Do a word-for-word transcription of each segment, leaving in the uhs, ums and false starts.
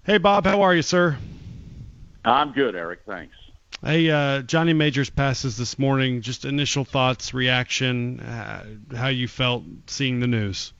Hey, Bob, how are you, sir? I'm good, Eric. Thanks. Hey, uh, Johnny Majors passes this morning. Just initial thoughts, reaction, uh, how you felt seeing the news.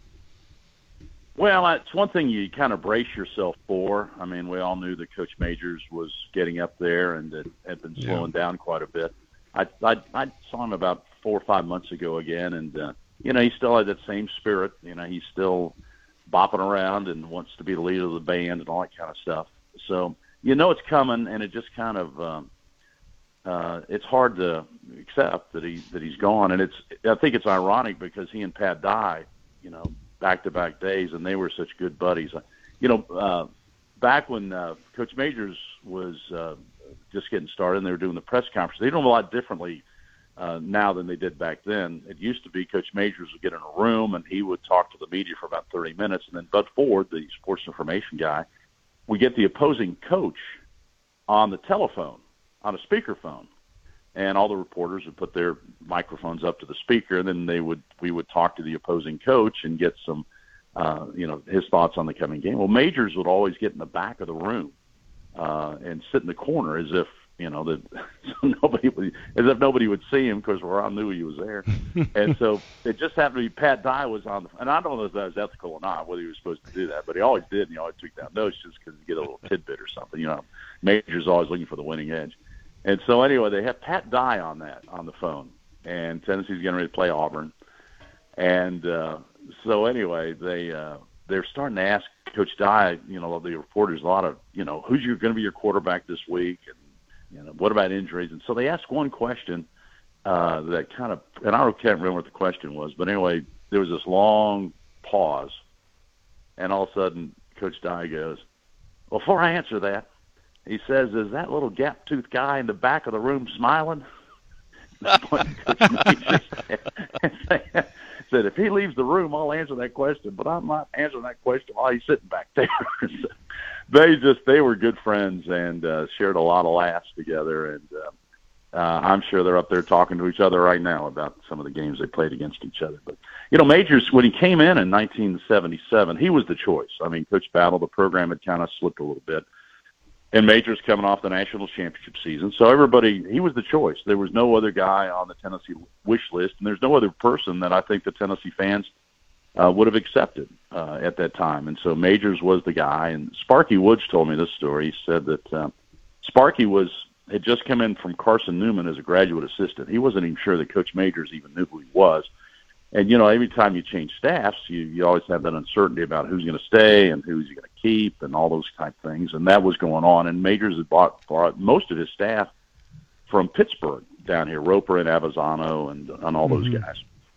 Well, it's one thing you kind of brace yourself for. I mean, we all knew that Coach Majors was getting up there and that had been Yeah. slowing down quite a bit. I I, I saw him about four or five months ago again, and uh, you know he still had that same spirit. You know, he's still bopping around and wants to be the leader of the band and all that kind of stuff. So you know it's coming, and it just kind of um, uh, it's hard to accept that he that he's gone. And it's I think it's ironic because he and Pat Dye, you know, back to back days, and they were such good buddies. You know, uh, back when uh, Coach Majors was uh, just getting started, and they were doing the press conference, they do them a lot differently uh, now than they did back then. It used to be Coach Majors would get in a room and he would talk to the media for about thirty minutes, and then Bud Ford, the sports information guy, would get the opposing coach on the telephone, on a speakerphone, and all the reporters would put their microphones up to the speaker, and then they would we would talk to the opposing coach and get some, uh, you know, his thoughts on the coming game. Well, Majors would always get in the back of the room uh, and sit in the corner as if you know that so nobody would, as if nobody would see him because we all knew he was there. And so it just happened to be Pat Dye was on, the, and I don't know if that was ethical or not, whether he was supposed to do that, but he always did, and he always took down notes just because he get a little tidbit or something. You know, Majors always looking for the winning edge. And so anyway, they have Pat Dye on that on the phone, and Tennessee's getting ready to play Auburn. And uh, so anyway, they uh, they're starting to ask Coach Dye, you know, the reporters a lot of, you know, who's going to be your quarterback this week, and you know, what about injuries? And so they asked one question uh, that kind of, and I can't remember what the question was, but anyway, there was this long pause, and all of a sudden, Coach Dye goes, "Well, before I answer that," he says, "Is that little gap-toothed guy in the back of the room smiling?" Coach Majors said, "If he leaves the room, I'll answer that question, but I'm not answering that question while he's sitting back there." So they just they were good friends and uh, shared a lot of laughs together, and uh, uh, I'm sure they're up there talking to each other right now about some of the games they played against each other. But you know, Majors, when he came in in nineteen seventy-seven, he was the choice. I mean, Coach Battle, the program had kind of slipped a little bit. And Majors coming off the national championship season. So everybody, he was the choice. There was no other guy on the Tennessee wish list, and there's no other person that I think the Tennessee fans uh, would have accepted uh, at that time. And so Majors was the guy. And Sparky Woods told me this story. He said that uh, Sparky was had just come in from Carson Newman as a graduate assistant. He wasn't even sure that Coach Majors even knew who he was. And, you know, every time you change staffs, you, you always have that uncertainty about who's going to stay and who's you going to keep and all those type things. And that was going on. And Majors had bought, bought most of his staff from Pittsburgh down here, Roper and Avazano and, and all those Mm-hmm. guys.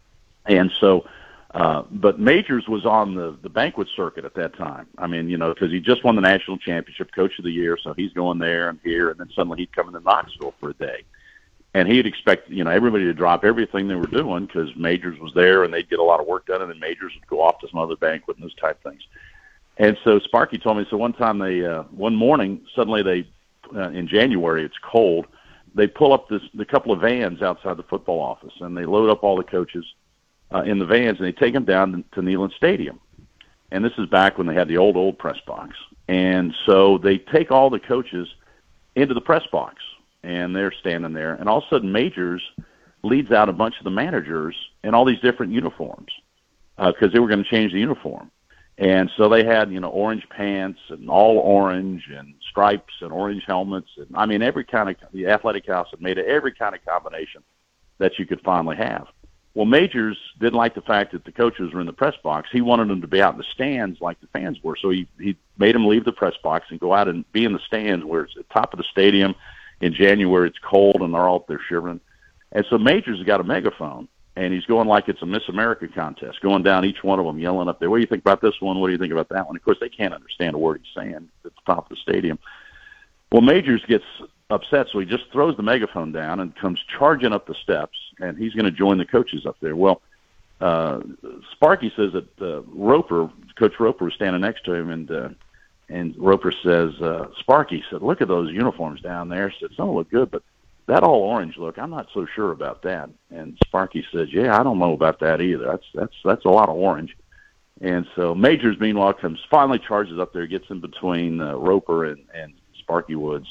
And so, uh, but Majors was on the, the banquet circuit at that time. I mean, you know, because he just won the national championship, coach of the year. So he's going there and here. And then suddenly he'd come into Knoxville for a day. And he'd expect, you know, everybody to drop everything they were doing because Majors was there and they'd get a lot of work done, and then Majors would go off to some other banquet and those type things. And so Sparky told me, so one time they, uh, one morning, suddenly they, uh, in January, it's cold, they pull up this, the couple of vans outside the football office, and they load up all the coaches uh, in the vans, and they take them down to Neyland Stadium. And this is back when they had the old, old press box. And so they take all the coaches into the press box. And they're standing there, and all of a sudden Majors leads out a bunch of the managers in all these different uniforms because uh, they were going to change the uniform. And so they had, you know, orange pants and all orange and stripes and orange helmets. And I mean, every kind of, the athletic house had made every kind of combination that you could finally have. Well, Majors didn't like the fact that the coaches were in the press box. He wanted them to be out in the stands like the fans were. So he, he made them leave the press box and go out and be in the stands where it's at the top of the stadium. In January, it's cold, and they're all up there shivering. And so Majors has got a megaphone, and he's going like it's a Miss America contest, going down each one of them, yelling up there, "What do you think about this one? What do you think about that one?" Of course, they can't understand a word he's saying at the top of the stadium. Well, Majors gets upset, so he just throws the megaphone down and comes charging up the steps, and he's going to join the coaches up there. Well, uh, Sparky says that uh, Roper, Coach Roper, was standing next to him, and uh, And Roper says, uh, Sparky said, "Look at those uniforms down there." Said, "Some look good, but that all orange look, I'm not so sure about that." And Sparky says, "Yeah, I don't know about that either. That's that's that's a lot of orange." And so Majors, meanwhile, comes finally charges up there, gets in between uh, Roper and, and Sparky Woods.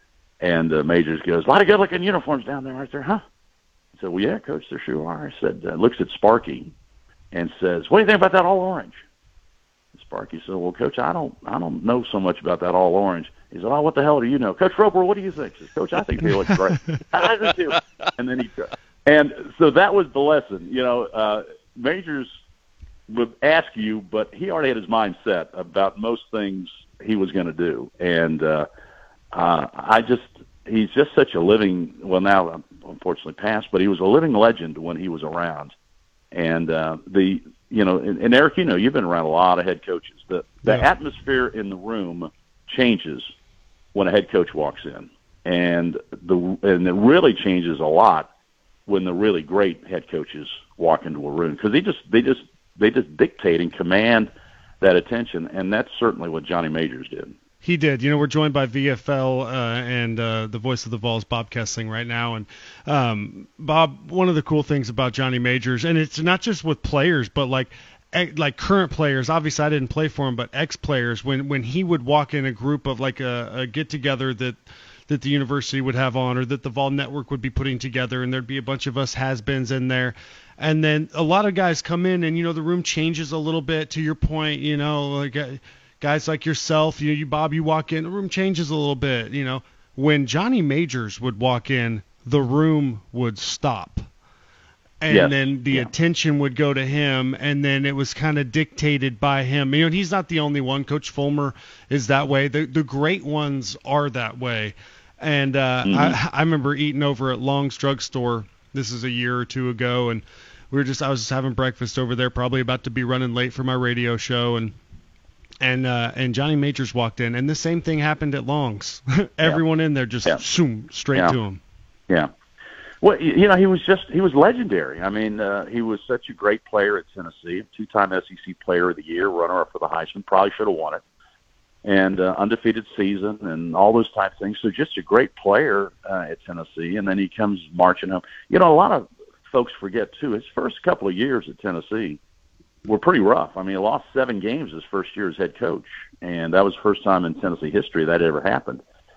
And uh, Majors goes, a lot of good-looking uniforms down there, aren't there, huh? I said, well, yeah, Coach, there sure are. I said, uh, looks at Sparky and says, what do you think about that all orange? And Sparky said, well, Coach, I don't I don't know so much about that all orange. He said, oh, what the hell do you know? Coach Roper, what do you think? He says, Coach, I think they look great. I do too. And then he And so that was the lesson. You know, uh, Majors would ask you, but he already had his mind set about most things he was going to do. And uh, uh, I just, he's just such a living, well, now unfortunately passed, but he was a living legend when he was around. And uh, the, you know, and, and Eric, you know, you've been around a lot of head coaches. The, the yeah. atmosphere in the room changes when a head coach walks in. And the, and it really changes a lot when the really great head coaches walk into a room, because they just they just they just dictate and command that attention, and that's certainly what Johnny Majors did. He did. You know, we're joined by V F L uh, and uh, the voice of the Vols, Bob Kessling, right now. And um, Bob, one of the cool things about Johnny Majors, and it's not just with players, but like like current players. Obviously, I didn't play for him, but ex-players. When when he would walk in a group of like a, a get-together that. that the university would have on, or that the Vol Network would be putting together, and there'd be a bunch of us has-beens in there. And then a lot of guys come in, and, you know, the room changes a little bit, to your point, you know, like uh, guys like yourself, you know, you, Bob, you walk in, the room changes a little bit, you know. When Johnny Majors would walk in, the room would stop. And yes. then the yeah. attention would go to him, and then it was kind of dictated by him. You know, he's not the only one. Coach Fulmer is that way. The the great ones are that way. And uh, mm-hmm. I, I remember eating over at Long's Drugstore. This is a year or two ago, and we were just I was just having breakfast over there, probably about to be running late for my radio show, and and uh, and Johnny Majors walked in, and the same thing happened at Long's. Everyone yeah. in there just yeah. zoom straight yeah. to him. Yeah. Well, you know, he was just, he was legendary. I mean, uh, he was such a great player at Tennessee, two-time S E C Player of the Year, runner-up for the Heisman, probably should have won it, and uh, undefeated season and all those type of things. So just a great player uh, at Tennessee, and then he comes marching home. You know, a lot of folks forget, too, his first couple of years at Tennessee were pretty rough. I mean, he lost seven games his first year as head coach, and that was the first time in Tennessee history that ever happened.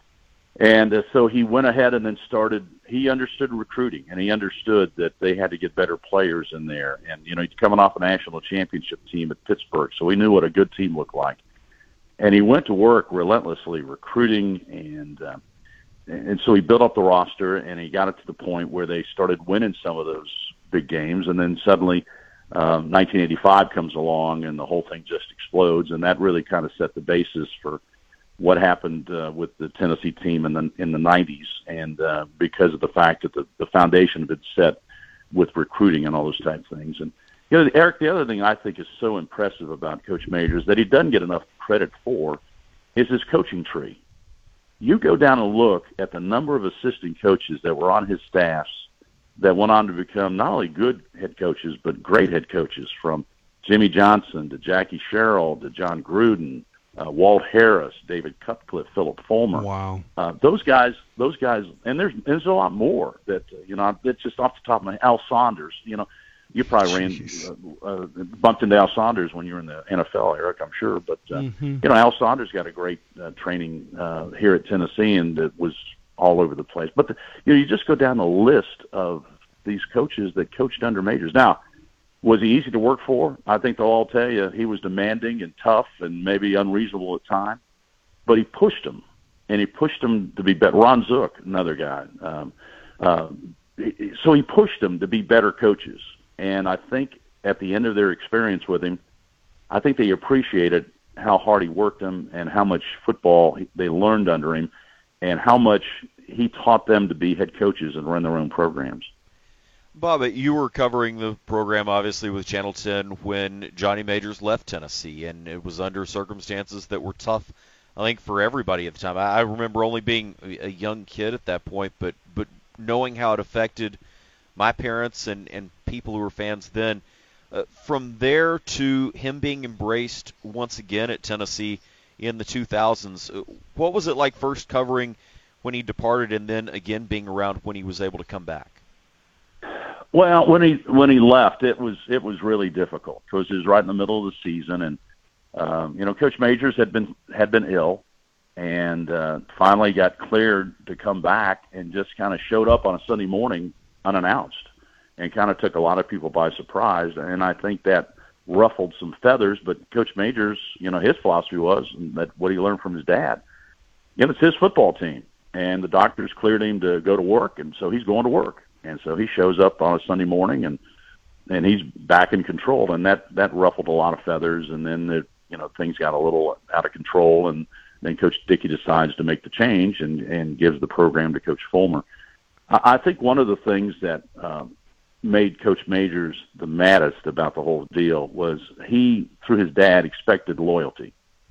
And uh, so he went ahead and then started, he understood recruiting, and he understood that they had to get better players in there. And, you know, he's coming off a national championship team at Pittsburgh, so he knew what a good team looked like. And he went to work relentlessly recruiting, and uh, and so he built up the roster, and he got it to the point where they started winning some of those big games. And then suddenly um, nineteen eighty-five comes along, and the whole thing just explodes, and that really kind of set the basis for what happened uh, with the Tennessee team in the in the nineties, and uh, because of the fact that the, the foundation had been set with recruiting and all those type of things. And you know, Eric, the other thing I think is so impressive about Coach Majors that he doesn't get enough credit for is his coaching tree. You go down and look at the number of assistant coaches that were on his staffs that went on to become not only good head coaches but great head coaches, from Jimmy Johnson to Jackie Sherrill to John Gruden, Uh, Walt Harris, David Cutcliffe, Philip Fulmer. Wow. Uh, those guys, those guys, and there's there's a lot more that, uh, you know, that's just off the top of my head. Al Saunders, you know, you probably ran, uh, uh, bumped into Al Saunders when you were in the N F L, Eric, I'm sure. But, uh, mm-hmm. you know, Al Saunders got a great uh, training uh, here at Tennessee, and it was all over the place. But, the, you know, you just go down the list of these coaches that coached under Majors. Now, was he easy to work for? I think they'll all tell you he was demanding and tough and maybe unreasonable at times, but he pushed them, and he pushed them to be better. Ron Zook, another guy. Um, uh, so he pushed them to be better coaches, and I think at the end of their experience with him, I think they appreciated how hard he worked them and how much football they learned under him and how much he taught them to be head coaches and run their own programs. Bob, you were covering the program, obviously, with Channel ten when Johnny Majors left Tennessee, and it was under circumstances that were tough, I think, for everybody at the time. I remember only being a young kid at that point, but but knowing how it affected my parents and, and people who were fans then. Uh, from there to him being embraced once again at Tennessee in the two thousands, what was it like first covering when he departed and then again being around when he was able to come back? Well, when he when he left, it was it was really difficult because it was right in the middle of the season, and um, you know, Coach Majors had been had been ill, and uh, finally got cleared to come back, and just kind of showed up on a Sunday morning unannounced, and kind of took a lot of people by surprise. And I think that ruffled some feathers. But Coach Majors, you know, his philosophy was, and that what he learned from his dad, you know, it's his football team, and the doctors cleared him to go to work, and so he's going to work. And so he shows up on a Sunday morning, and and he's back in control, and that that ruffled a lot of feathers. And then it, you know, things got a little out of control, and then Coach Dickey decides to make the change and and gives the program to Coach Fulmer. I, I think one of the things that um, made Coach Majors the maddest about the whole deal was he, through his dad, expected loyalty,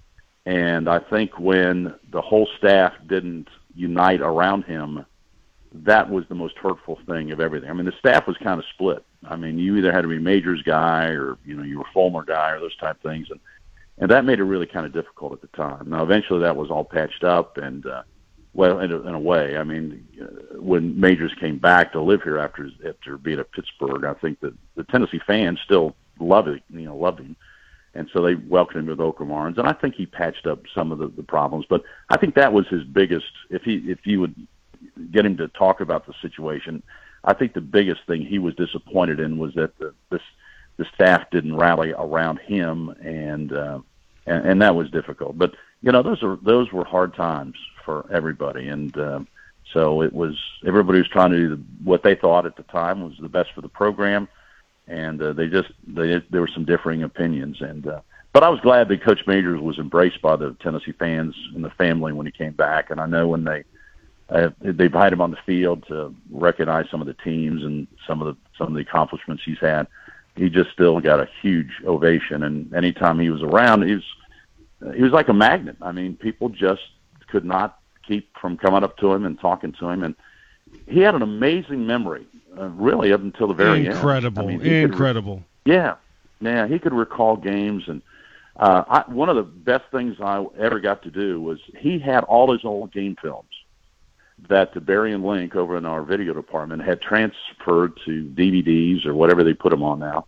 and I think when the whole staff didn't unite around him, that was the most hurtful thing of everything. I mean, the staff was kind of split. I mean, you either had to be Majors guy or, you know, you were Fulmer guy or those type things. And, and that made it really kind of difficult at the time. Now, eventually that was all patched up and, uh, well, in a, in a way, I mean, uh, when Majors came back to live here after, after being at Pittsburgh, I think that the Tennessee fans still loved it, you know, loved him. And so they welcomed him with open arms. And I think he patched up some of the, the problems, but I think that was his biggest, if he, if you would get him to talk about the situation, I think the biggest thing he was disappointed in was that the this the staff didn't rally around him, and uh, and, and that was difficult. But you know, those are those were hard times for everybody, and uh, so it was everybody was trying to do the, what they thought at the time was the best for the program, and uh, they just they there were some differing opinions, and uh, but I was glad that Coach Majors was embraced by the Tennessee fans and the family when he came back, and I know when they. Uh, they invited him on the field to recognize some of the teams and some of the some of the accomplishments he's had. He just still got a huge ovation, and anytime he was around, he was he was like a magnet. I mean, people just could not keep from coming up to him and talking to him, and he had an amazing memory, uh, really up until the very incredible, end. I mean, incredible. Could, yeah, yeah, he could recall games, and uh, I, one of the best things I ever got to do was he had all his old game films that the Barry and Link over in our video department had transferred to D V Ds or whatever they put them on now.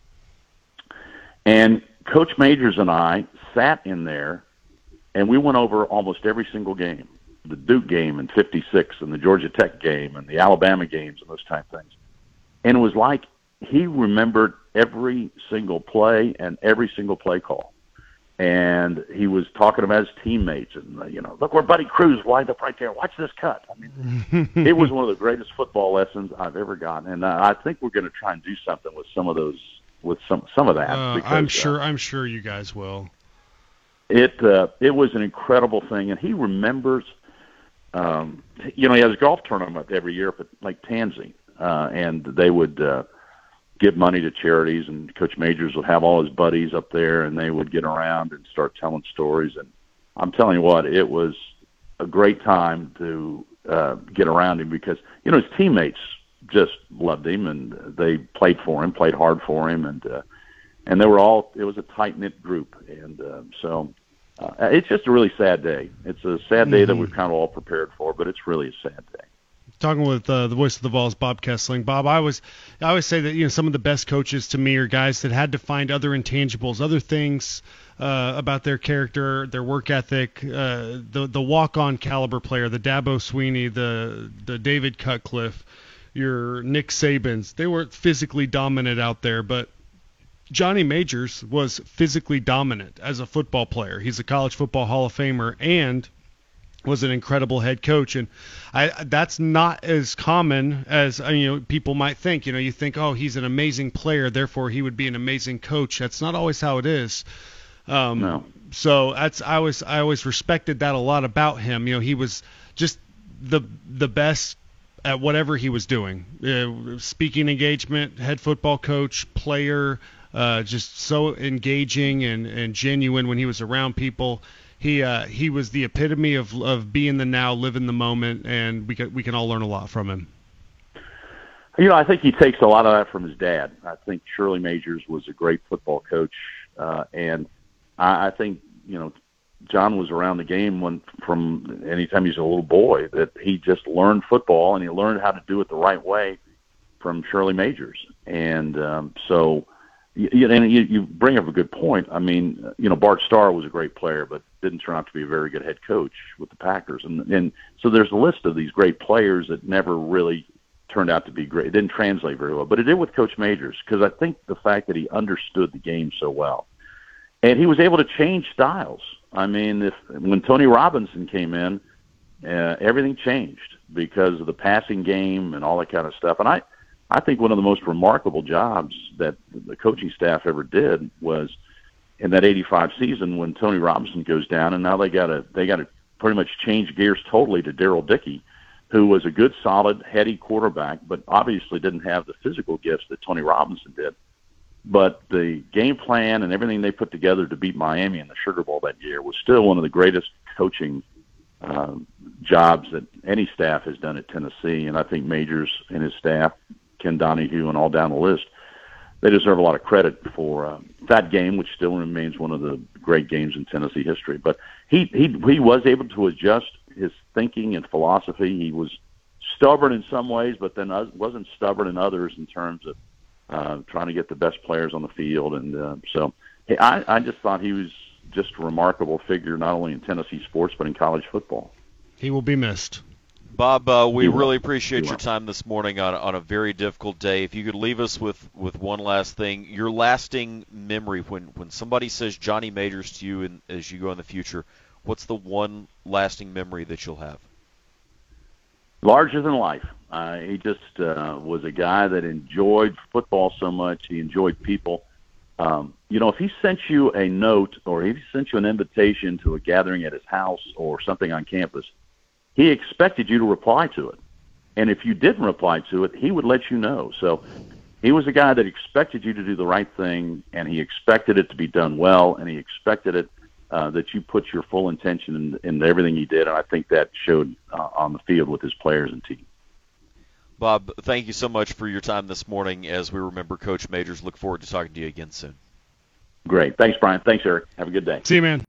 And Coach Majors and I sat in there, and we went over almost every single game, the Duke game in fifty-six and the Georgia Tech game and the Alabama games and those type things. And it was like he remembered every single play and every single play call. And he was talking about his teammates, and you know, look where Buddy Cruz lined up right there. Watch this cut. I mean, it was one of the greatest football lessons I've ever gotten, and uh, I think we're going to try and do something with some of those, with some some of that. Uh, because, I'm sure. Uh, I'm sure you guys will. It uh, it was an incredible thing, and he remembers. Um, you know, he has a golf tournament every year up at Lake Tansy, uh, and they would. Uh, give money to charities, and Coach Majors would have all his buddies up there, and they would get around and start telling stories. And I'm telling you what, it was a great time to uh, get around him because, you know, his teammates just loved him, and they played for him, played hard for him, and uh, and they were all, it was a tight-knit group. And uh, so uh, it's just a really sad day. It's a sad day mm-hmm. that we've kind of all prepared for, but it's really a sad day. Talking with uh, the voice of the Vols, Bob Kesling. Bob, I always, I always say that you know some of the best coaches to me are guys that had to find other intangibles, other things uh, about their character, their work ethic, uh, the the walk-on caliber player, the Dabo Sweeney, the the David Cutcliffe, your Nick Sabans. They were physically dominant out there, but Johnny Majors was physically dominant as a football player. He's a college football Hall of Famer and was an incredible head coach, and I that's not as common as you know people might think. You know, you think, oh, he's an amazing player, therefore he would be an amazing coach. That's not always how it is. Um, no. So that's I always I always respected that a lot about him. You know, he was just the the best at whatever he was doing. Uh, speaking engagement, head football coach, player, uh, just so engaging and, and genuine when he was around people. He uh, he was the epitome of of being the now, living the moment, and we can we can all learn a lot from him. You know, I think he takes a lot of that from his dad. I think Shirley Majors was a great football coach, uh, and I, I think you know John was around the game when from anytime he's a little boy that he just learned football and he learned how to do it the right way from Shirley Majors. And um, so, you, and you, you bring up a good point. I mean, you know, Bart Starr was a great player, but didn't turn out to be a very good head coach with the Packers. And, and so there's a list of these great players that never really turned out to be great. It didn't translate very well, but it did with Coach Majors, because I think the fact that he understood the game so well. And he was able to change styles. I mean, if when Tony Robinson came in, uh, everything changed because of the passing game and all that kind of stuff. And I, I think one of the most remarkable jobs that the coaching staff ever did was in that eighty-five season when Tony Robinson goes down, and now they got to they got to pretty much change gears totally to Darryl Dickey, who was a good, solid, heady quarterback, but obviously didn't have the physical gifts that Tony Robinson did. But the game plan and everything they put together to beat Miami in the Sugar Bowl that year was still one of the greatest coaching uh, jobs that any staff has done at Tennessee. And I think Majors and his staff, Ken Donahue and all down the list, they deserve a lot of credit for uh, that game, which still remains one of the great games in Tennessee history. But he, he, he was able to adjust his thinking and philosophy. He was stubborn in some ways, but then wasn't stubborn in others in terms of uh, trying to get the best players on the field. And uh, so hey, I, I just thought he was just a remarkable figure, not only in Tennessee sports, but in college football. He will be missed. Bob, uh, we really appreciate your time this morning on, on a very difficult day. If you could leave us with, with one last thing, your lasting memory when, when somebody says Johnny Majors to you and as you go in the future, what's the one lasting memory that you'll have? Larger than life. Uh, he just uh, was a guy that enjoyed football so much. He enjoyed people. Um, you know, if he sent you a note or if he sent you an invitation to a gathering at his house or something on campus, he expected you to reply to it. And if you didn't reply to it, he would let you know. So he was a guy that expected you to do the right thing, and he expected it to be done well, and he expected it uh, that you put your full intention in, in everything he did. And I think that showed uh, on the field with his players and team. Bob, thank you so much for your time this morning as we remember Coach Majors. Look forward to talking to you again soon. Great. Thanks, Brian. Thanks, Eric. Have a good day. See you, man.